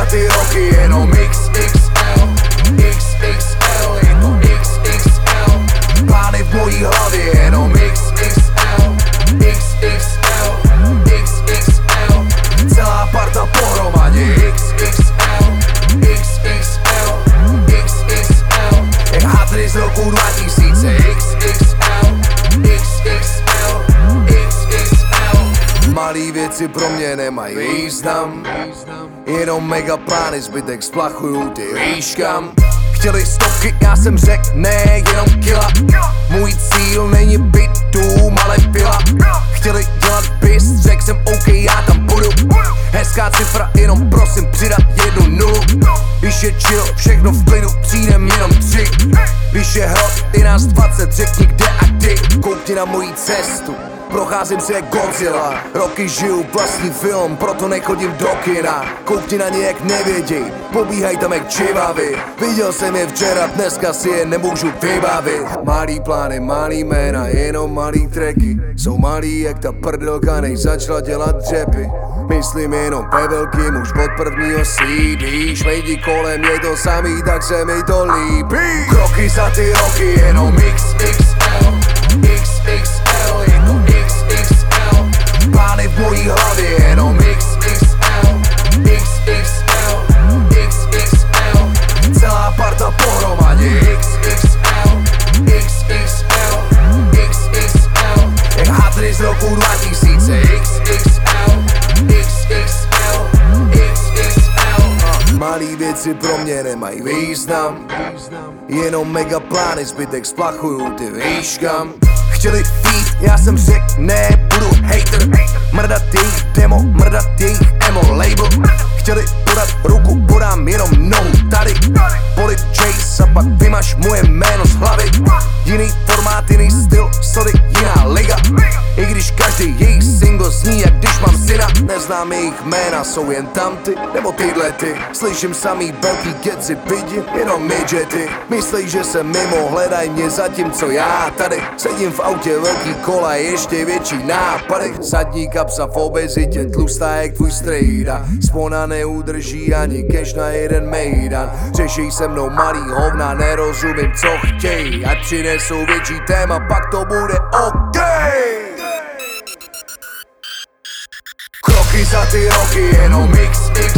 ty roky jenom XXL, XXL, je to XXL. Plány v mojí hlavě jenom XXL, XXL, XXL. Celá parta pohromadě XXL, XXL, XXL. Jak hadry z roku 2000 XXL, XXL, XXL. Malý věci pro mě nemají význam, jenom mega plány, zbytek splachuju, ty víš kam. Chtěli stovky, já jsem řek, ne, jenom kila. Můj cíl není byt dům, ale pila. Chtěli dělat bis, řek jsem OK, já tam budu. Hezká cifra, jenom prosím přidat 1 nulu. Když je chill, všechno v klidu, přijdem jenom 3. Když je hrot, i nás 20, řekni kde a kdy. Koukni na moji cestu, procházím se jak Godzilla. Roky žiju vlastní film, proto nechodím do kina. Koukni na ně jak nevěděj, pobíhaj tam jak čivavy. Viděl jsem je včera, dneska si je nemůžu vybavit. Malý plány, malý jména, jenom malý tracky. Jsou malý jak ta prdelka, než začala dělat dřepy. Myslím jenom ve velkým už od prvního CD. Šmejdi kolem je to samý, tak se mi to líbí. Kroky za ty roky, jenom XXL, XXL, je to XXL. Plány v mojí hlavě, jenom XXL, XXL, XXL. Celá parta pohromadě XXL, XXL, XXL. Jak hadry z roku 2000 XXL, XXL, XXL. Malý věci pro mě nemají význam, jenom mega plány, zbytek splachuju, ty víš kam. Chtěli feed, já jsem řek, ne, budu hater. Mrdat jejich demo, mrdat jejich emo label. Chtěli podat ruku, podám jenom nohu tady. Polit Jace a pak vymaž moje jméno z hlavy. Jiný formát, jiný styl, sorry, jiná liga. I když každý jejich single zní, jak když mám syna. Neznám jejich jména, jsou jen tamty, nebo tyhle ty. Slyším samý velký keci, pidi, jenom midgety. Myslej, že jsem mimo, hledaj mě zatímco já tady sedím v autě, velký kola, ještě větší nápady. Zadní kapsa v obezitě, tlustá jak tvůj strejda. Spona neudrží ani cash na jeden mejdan. Řešej se mnou malý hovna, nerozumím co chtěj. Ať přinesou větší téma, pak to bude OK. Kroky za ty roky, jenom XX